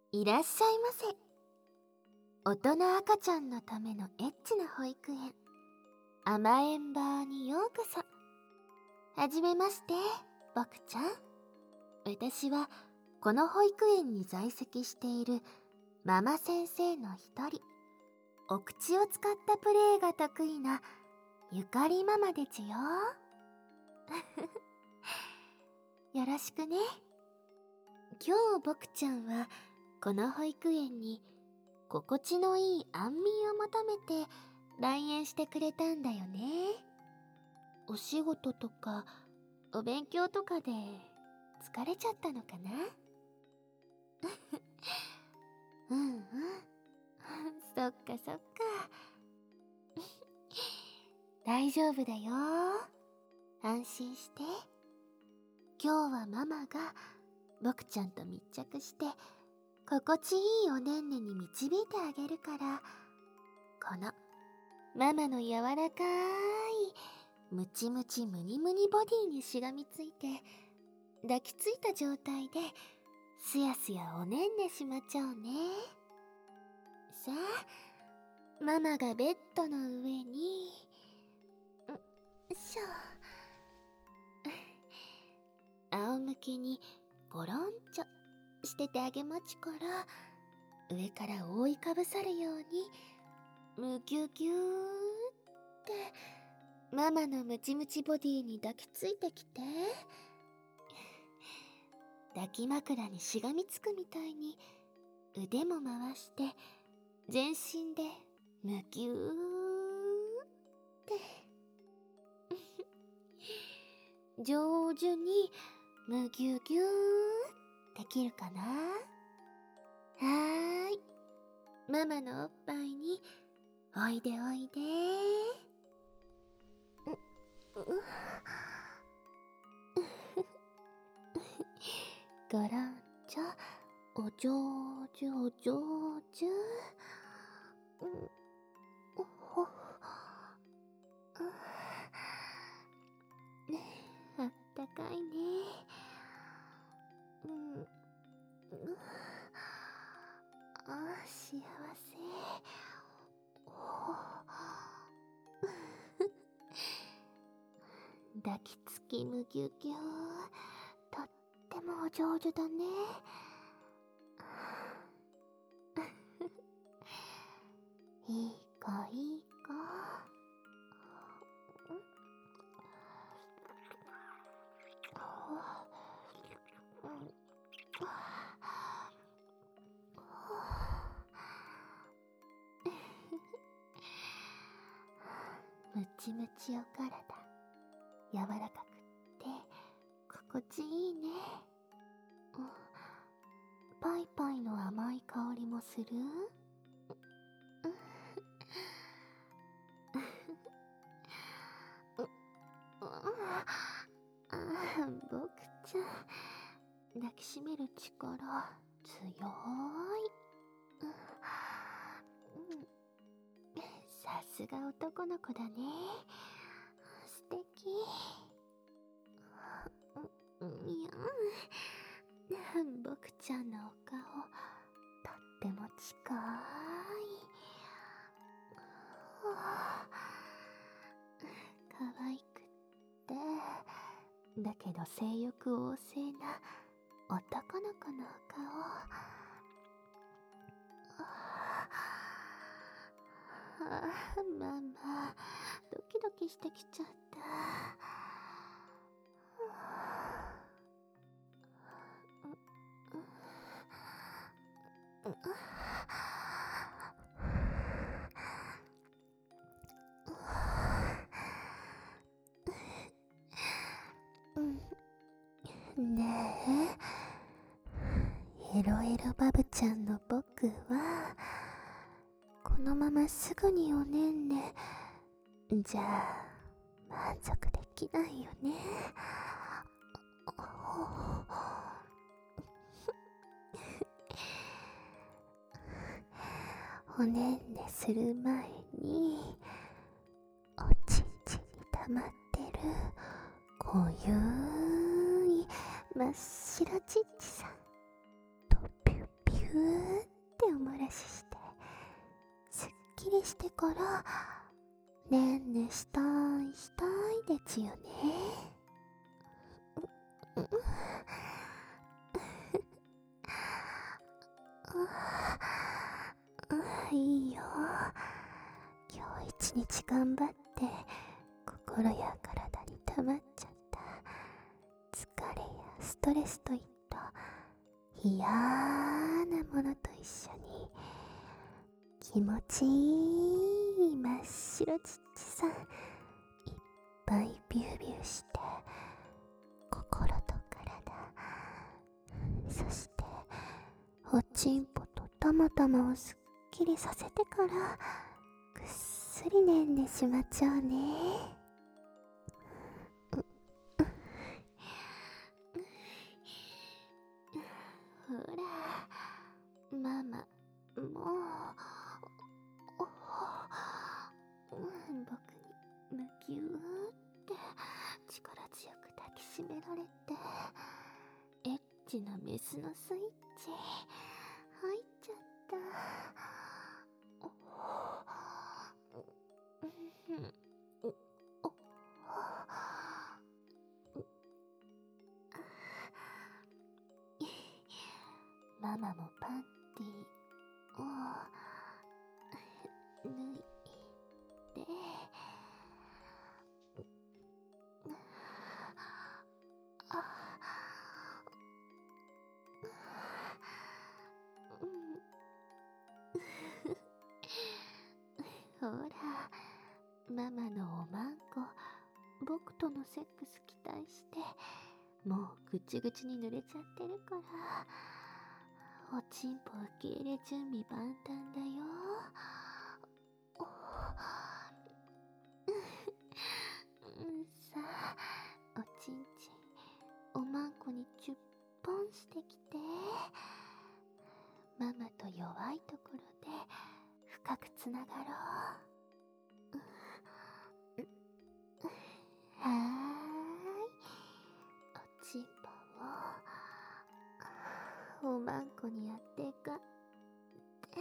いらっしゃいませ。大人赤ちゃんのためのエッチな保育園、甘えん坊にようこそ。はじめまして、僕ちゃん。私はこの保育園に在籍しているママ先生の一人。お口を使ったプレイが得意なゆかりママでちよ。よろしくね。今日僕ちゃんはこの保育園に心地のいい安眠を求めて来園してくれたんだよね。お仕事とかお勉強とかで疲れちゃったのかな。うんうんそっかそっか大丈夫だよ。安心して。今日はママが僕ちゃんと密着して心地いいおねんねに導いてあげるから、このママの柔らかいムチムチムニムニボディにしがみついて抱きついた状態ですやすやおねんねしまっちゃおうね。さあ、ママがベッドの上にしょ仰向けにゴロンチョしててあげまちから、上から覆いかぶさるようにむぎゅぎゅーってママのムチムチボディに抱きついてきて、抱き枕にしがみつくみたいに腕も回して全身でむぎゅーって上手にむぎゅぎゅーできるかな。はーい、ママのおっぱいにおいでおいで。ゴロンチョお上手お上手。あったかいね。幸せ。抱きつきむぎゅぎゅ、とってもお上手だね。いい子いい子。ムチムチお体、柔らかくって心地いいね。パイパイの甘い香りもする。僕ちゃん、抱きしめる力強い。さすが男の子だね。素敵。僕ちゃんのお顔とっても近い。可愛くってだけど性欲旺盛な男の子のお顔。ママドキドキしてきちゃった。ねえ、エロエロバブちゃんの僕はこのまますぐにおねんねじゃ満足できないよね。おねんねする前におちんちんに溜まってる濃ゆい真っ白ちっちさんとピュピュきりしてからねんねしたいでちよね。いいよ。今日一日頑張って心や体に溜まっちゃった疲れやストレスといった嫌なものと一緒に気持ちいい真っ白ちっちさんいっぱいビュービューして心と体、そしておちんぽとたまたまをすっきりさせてからぐっすりねんでしまっちゃうね。ほらママも僕にむぎゅーって力強く抱きしめられてエッチなメスのスイッチ入っちゃった。ママもパンティーを脱いでほらママのおまんこ僕とのセックス期待してもうぐちぐちに濡れちゃってるからおちんぽ受け入れ準備万端だよ。さあおちんちんおまんこに10本してきてママと弱いところで深くつながろう。はーいおちんぽをおまんこにやってかって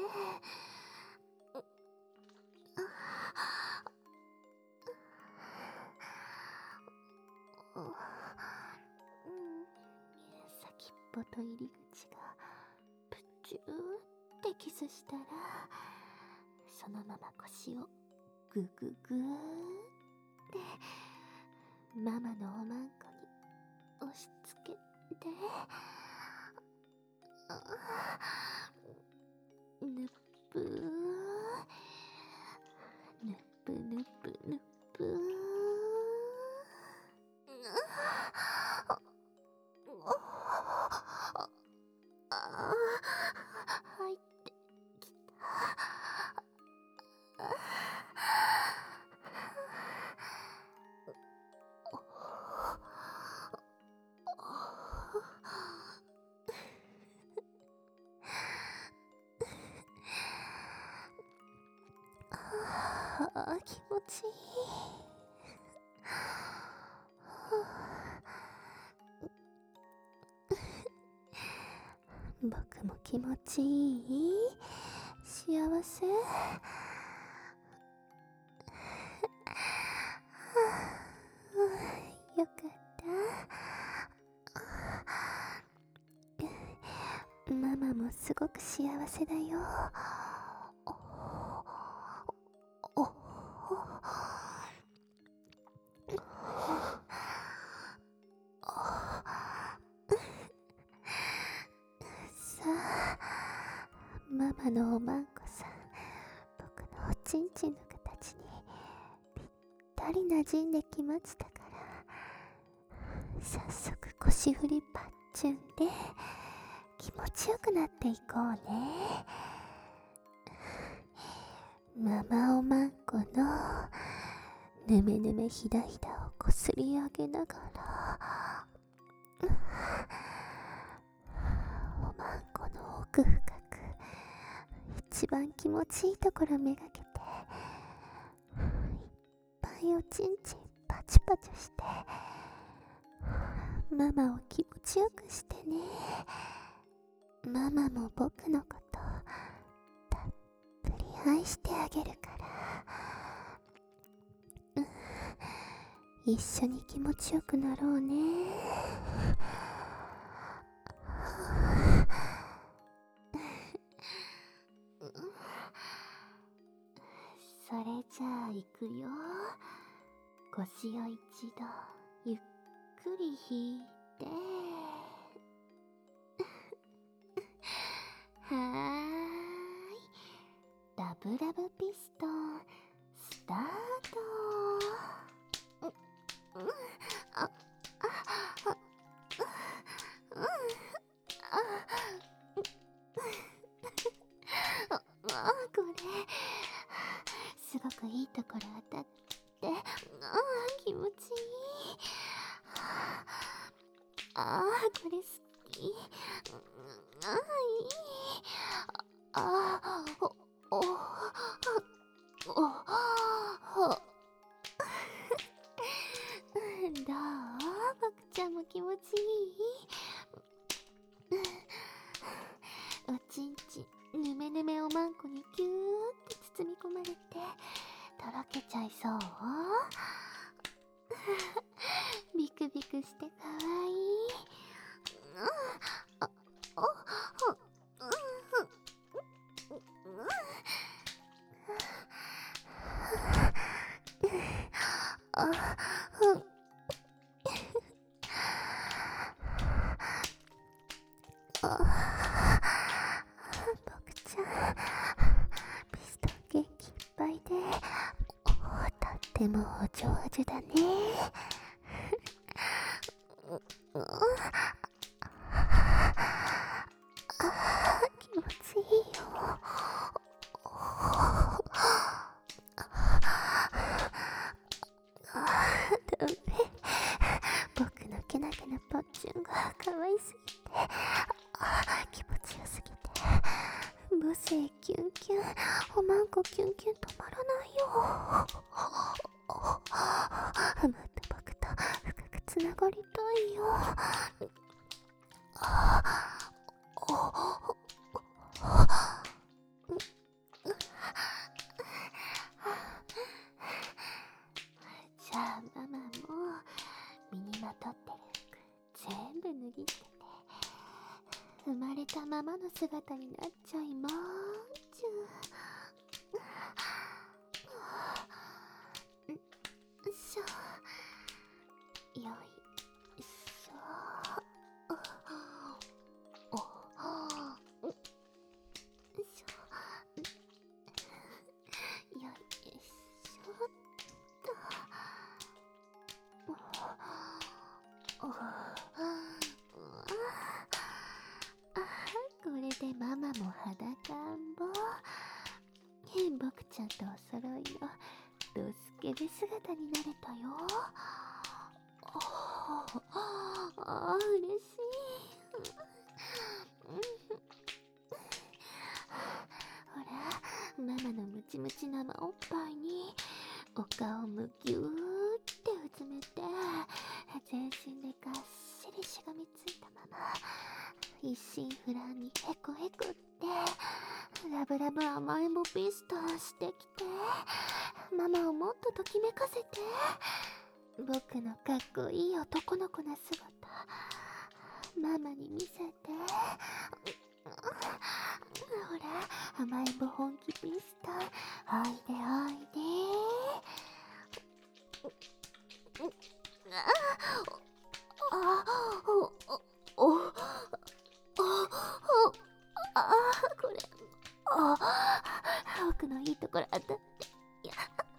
先っぽと入り口がプチューってキスしたらそのまま腰をグググーってママのおまんこに押し付けてぬっぷーぬっぷぬっぷぬっぷー入ってきた。気持ちいい。僕も気持ちいい幸せ。よかったママもすごく幸せだよ。さあママのおまんこさん僕のおちんちんの形にぴったり馴染んできましたから早速腰振りパッチュンで気持ちよくなっていこうね。ママおまんこのぬめぬめひだひだをこすり上げながらおまんこの奥深く一番気持ちいいところめがけていっぱいおちんちんパチパチしてママを気持ちよくしてね。ママも僕のことたっぷり愛してあげるから。一緒に気持ちよくなろうね。それじゃあ行くよ。腰を一度ゆっくり引いてはーい、ラブラブピストンスタート。これすごくいいところ当たって、気持ちいい。これ好き。いい。お、どう？僕ちゃんも気持ちいい？おちんちんぬめぬめおまんこにギューって包み込まれてとろけちゃいそう？ビクビクしてかわいい。僕ちゃん、ピストン元気いっぱいでとってもお上手だね。気持ちいいよ。ダメ、僕のけなげなパッチュンが可愛すぎて気持ちよすぎて母性キュンキュン、おまんこキュンキュン止まらないよ。もっと僕と深くつながりたいよ。じゃあママも身にまとってる服全部脱ぎ捨てて生まれたままの姿になっちゃいまーちゅ。よいしょよいしょ。よいしょよいしょっと。これでママも裸んぼ。僕ちゃんとお揃いのドスケベ姿になれたよ。嬉しい。ほら、ママのムチムチ生おっぱいにお顔むぎゅーってうつめて全身でがっしりしがみついたまま一心不乱にヘコヘコってラブラブ甘えんぼピストンしてきてママをもっとときめかせて僕のかっこいい男の子な姿ママに見せて。ほら甘えんぼ本気ピストンおいでおいで。これ僕のいいところ当たって、いや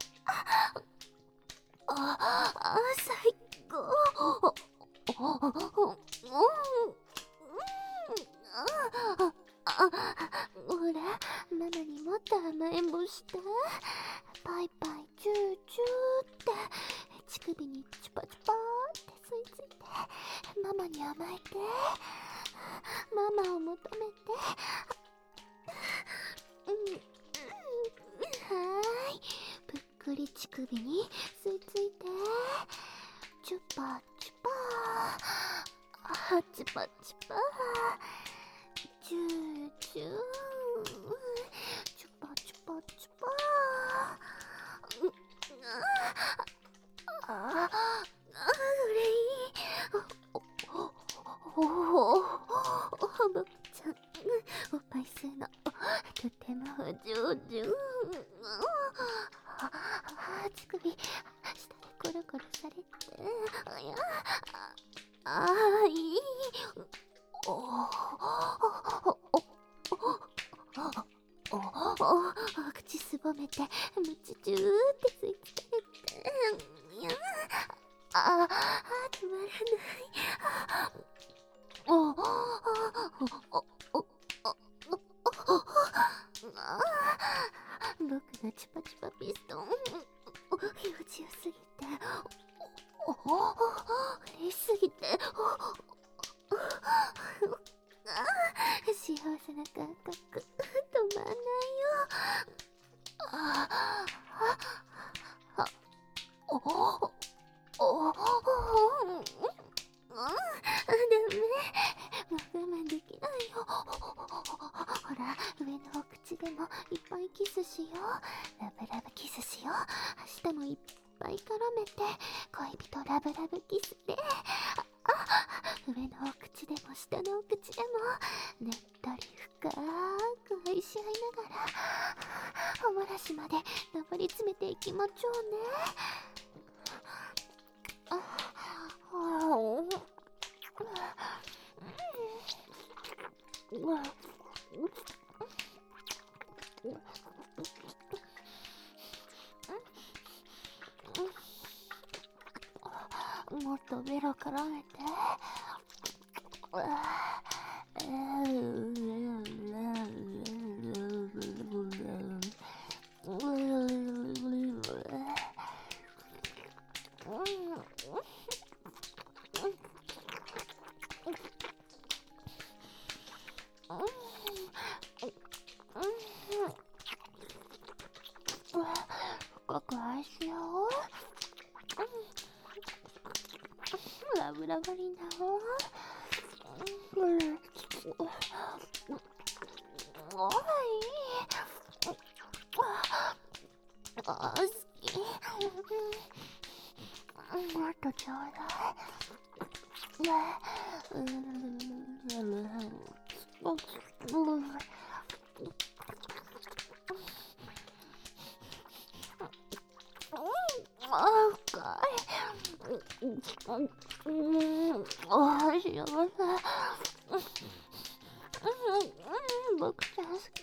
最高。ほらママにもっと甘えんぼしたパイパイチューチューって乳首にチュパチュパーって吸い付いてママに甘えてママを求めてはーい、ぷっくり乳首に吸い付いてチュパチュパーチュパチュパーチューチューチュパチュパチぱいするのとてもお上手。乳首下でコロコロされて、いい。口すぼめてむちジューって吸い付けて、つまらない。僕のチュパチュパピストン気持ちよすぎて、嬉しすぎて、幸せな感覚止まんないよ。ダメ、もう我慢できないよ。ほら、上のお口でもいっぱいキスしよう。ラブラブキスしよう。舌もいっぱい絡めて恋人ラブラブキスで、上のお口でも下のお口でもねっとり深く愛し合いながらおもらしまで上り詰めていきましょうね。もっとベロ絡めて。深く愛しよう。ラブラブになろう。好き。もっとちょうだい。深い。幸せ。僕ちゃん好き。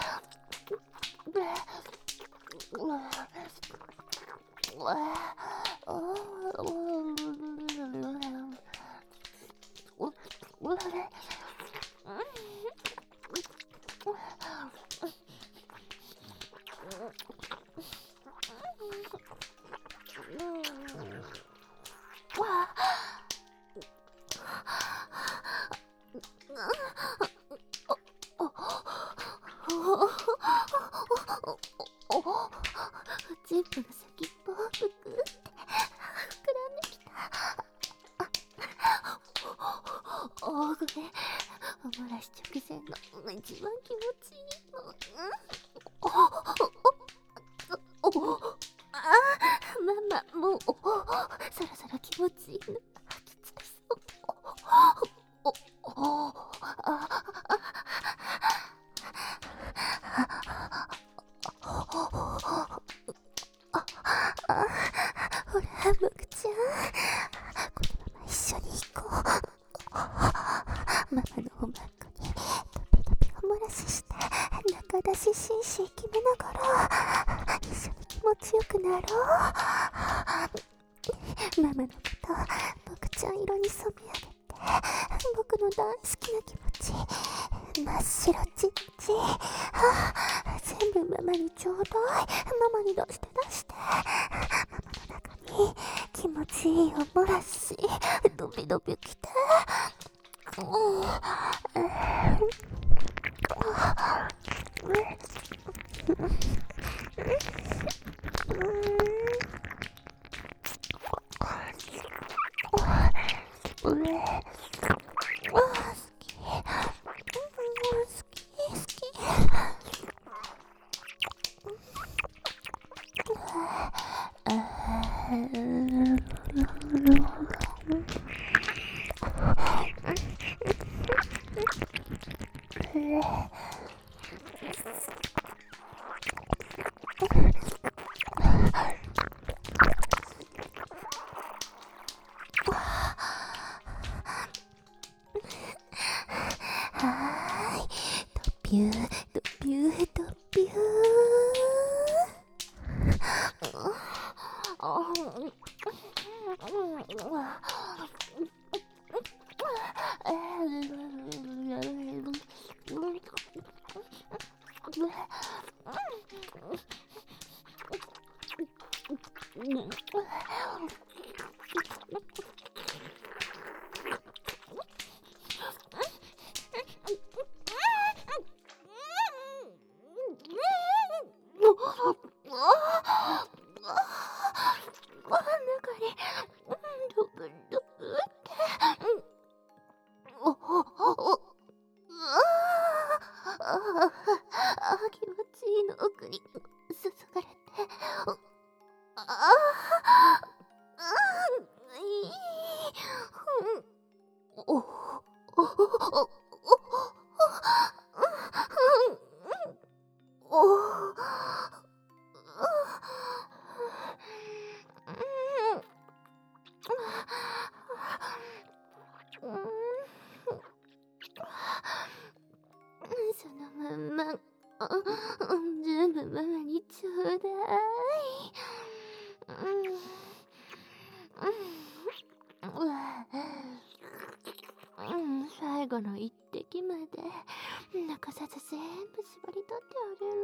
チンポの先っぽをぷくって膨らんできた。ごめん。おもらし直前の一番気持ちいいの。ママ、もうそろそろ気持ちいいの。きついそう。ほら、僕ちゃん、このまま一緒に行こう。ママのおまんこにドピドピおもらしして、中出し紳士決めながら一緒に気持ちよくなろう。ママのこと僕ちゃん色に染め上げて、僕の大好きな気持ち真っ白ちっち、全部ママにちょうだい。ママに出してママの中に気持ちいいおもらしドビドビきて。 ドピュードピュードピュー。気持ちいいの奥に注がれて、いい。そのまんま全部ママにちょうだい。最後の一滴まで残さず全部絞り取ってあげる。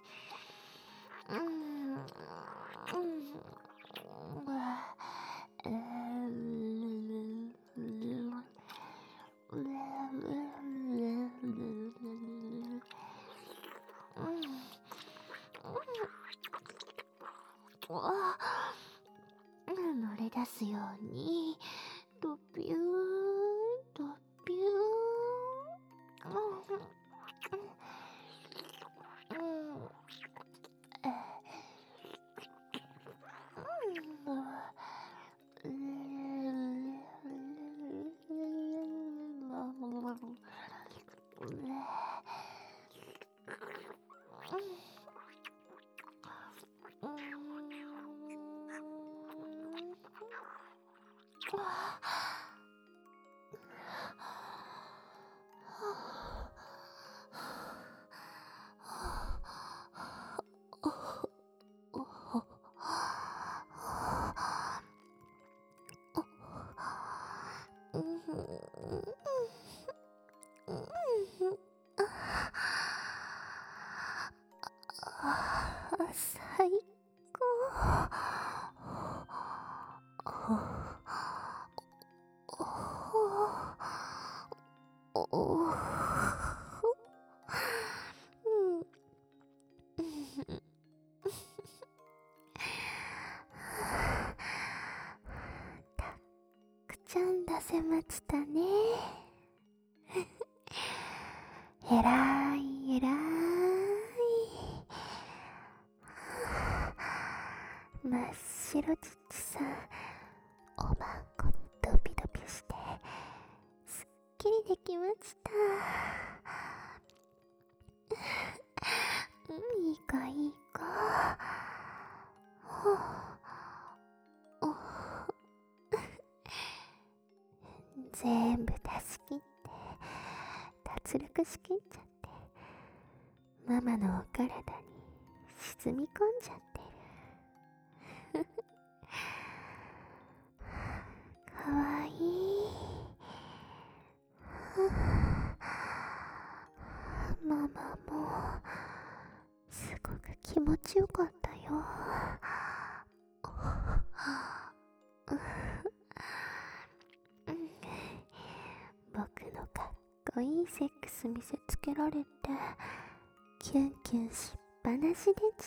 漏れ出すようにドピュードピュ最たくちゃん出せましたね。えらいえらい。真っ白ちっちさん、おまんこにドピドピしてすっきりできました。いい子いい子。全部出し切って脱力しきっちゃって、ママのお体に沈み込んじゃってる。かわいい。ママもすごく気持ちよかったよ。僕のかっこいいセックス見せつけられてキュンキュンしっぱなしでした。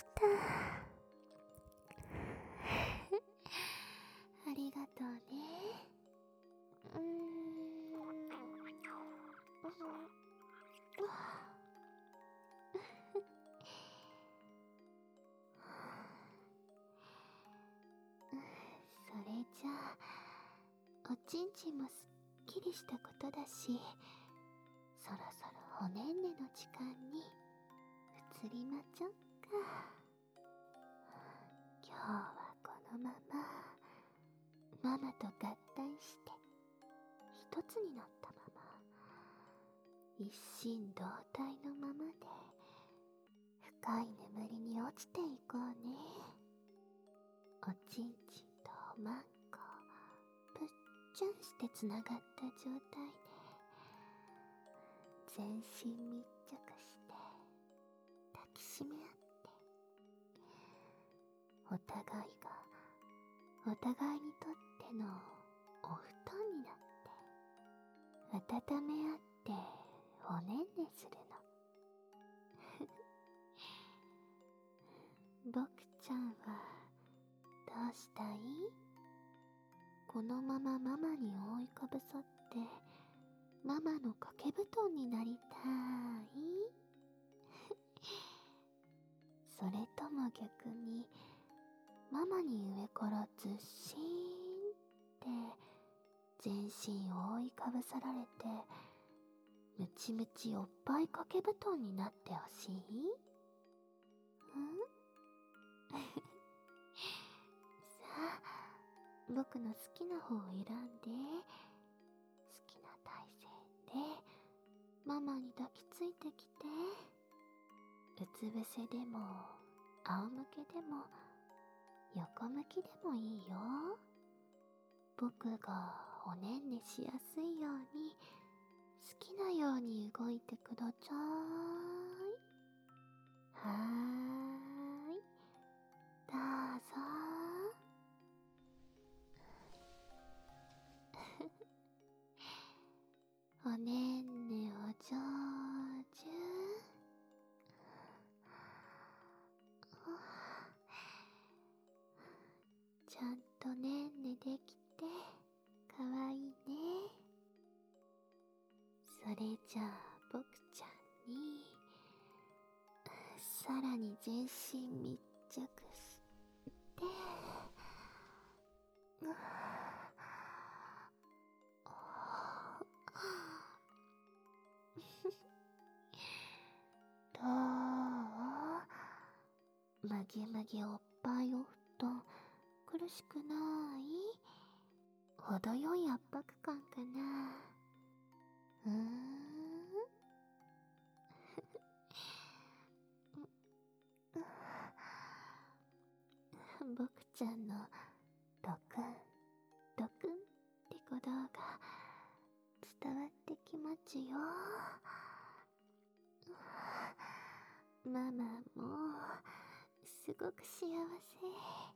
ありがとうね。それじゃあおちんちんもすっきりしたことだし、そろそろ釣りまちょっか。今日はこのままママと合体して一つになったまま一心同体のままで深い眠りに落ちていこうね。おちんちんとおまんこぷっちゃんしてつながった状態で全身密着して抱きしめ合ってお互いがお互いにとってのお布団になって温め合っておねんねするの。僕ちゃんはどうしたい？このままママに覆いかぶさってママの掛け布団になりたい？それとも逆にママに上からずっしーんって全身覆いかぶさられてムチムチおっぱい掛け布団になってほしい？さあ、僕の好きな方を選んで好きな体勢でママに抱きついてきて、うつ伏せでも仰向けでも横向きでもいいよ。僕がおねんねしやすいように好きなように動いてください。はーい、どうぞ。おねんねお上手。ちゃんとねんねできてかわいいね。それじゃあ僕ちゃんにさらに全身密着してどう？まげまげおっぱいお布団苦しくない？程よい圧迫感かな？僕ちゃんのドクンドクンって鼓動が伝わってきまちよ。ママもすごく幸せ。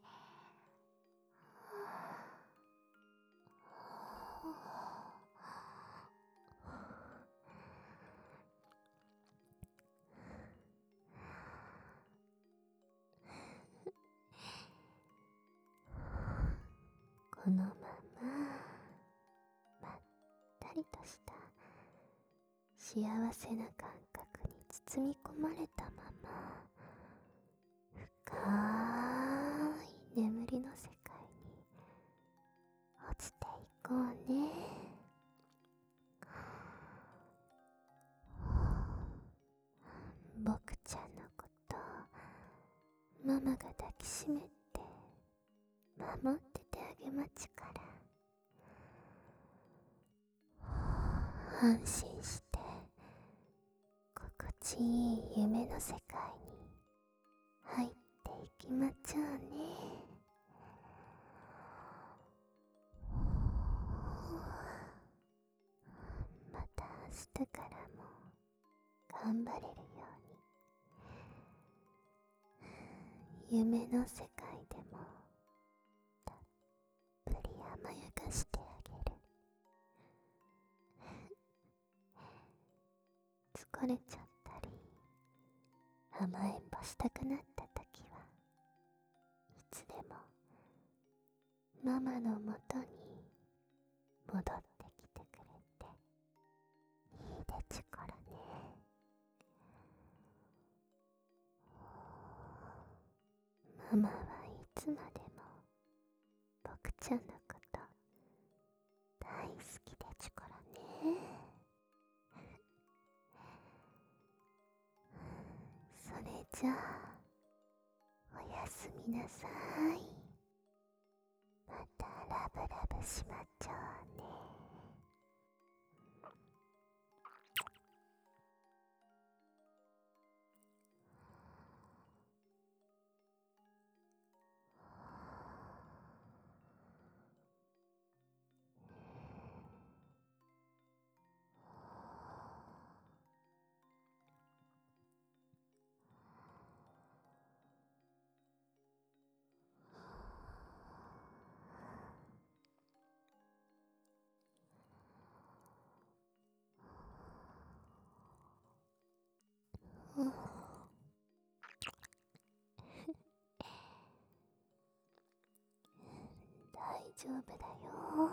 このまままったりとした幸せな感覚に包み込まれたまま深い眠りの世界に落ちていこうね。僕ちゃんのことママが抱きしめて守っててあげまちから。安心して心地いい夢の世界に入っていきまちょうね。また明日からも頑張れるように夢の世界でもたっぷり甘やかしてあげる。疲れちゃったり甘えんぼしたくなった時はいつでもママのもとに戻ってきてくれていいでちゅからね。ママはいつまでも僕ちゃんのこと大好きでちゅからね。それじゃおやすみなさい。またラブラブしまっちゃうね。大丈夫だよ。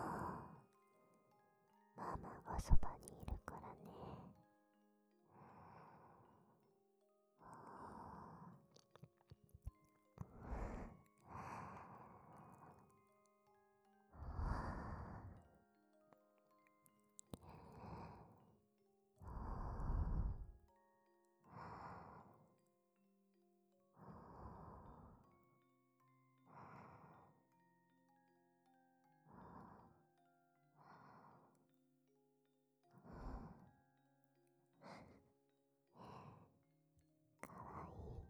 ママがそばにいるからね。かわいい。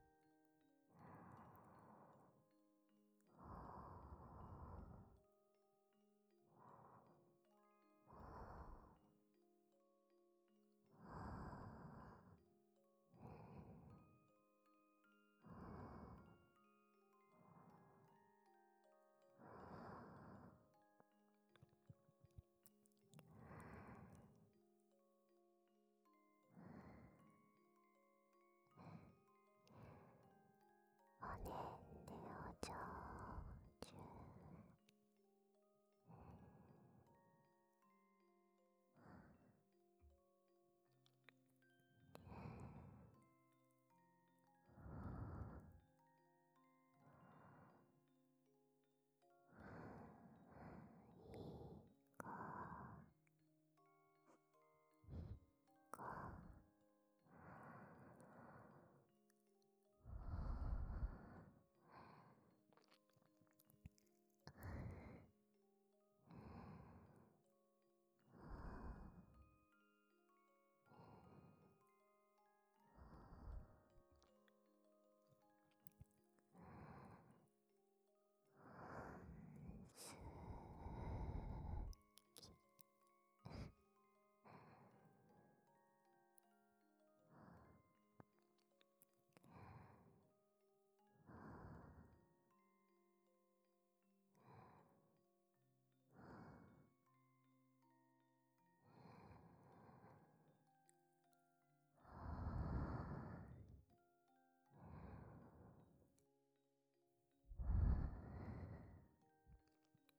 おねんねおちょうちゅ。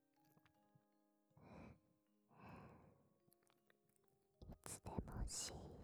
いつでも幸